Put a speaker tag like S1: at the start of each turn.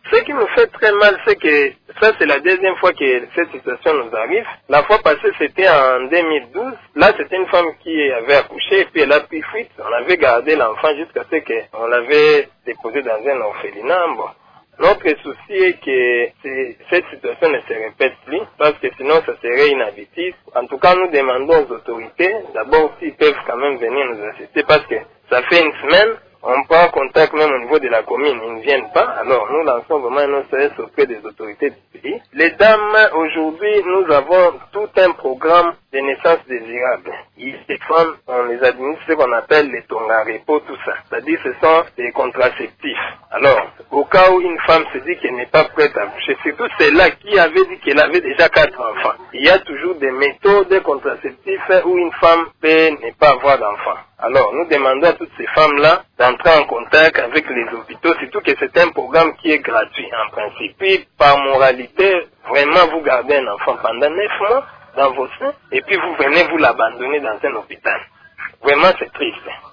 S1: Ce qui nous fait très mal, c'est que ça, c'est la deuxième fois que cette situation nous arrive. La fois passée, c'était en 2012. Là, c'était une femme qui avait accouché et puis elle a pris fuite. On avait gardé l'enfant jusqu'à ce qu'on l'avait déposé dans un orphelinat. Bon. Notre souci est que cette situation ne se répète plus, parce que sinon ça serait inhabituel. En tout cas, nous demandons aux autorités, d'abord s'ils peuvent quand même venir nous assister, parce que ça fait une semaine, on prend contact même au niveau de la commune, ils ne viennent pas. Alors nous lançons vraiment un SOS auprès des autorités du pays. Les dames, aujourd'hui, nous avons tout un programme de naissance désirable. Ces femmes, on les administre ce qu'on appelle les tongarepo, tout ça. C'est-à-dire ce sont des contraceptifs. Alors, au cas où une femme se dit qu'elle n'est pas prête à accoucher, surtout celle-là qui avait dit qu'elle avait déjà 4 enfants, il y a toujours des méthodes contraceptives où une femme peut ne pas avoir d'enfants. Alors, nous demandons à toutes ces femmes-là d'entrer en contact avec les hôpitaux, surtout que c'est un programme qui est gratuit en principe. Puis, par moralité, vraiment, vous gardez un enfant pendant 9 mois dans vos seins, et puis vous venez vous l'abandonner dans un hôpital. Vraiment, c'est triste.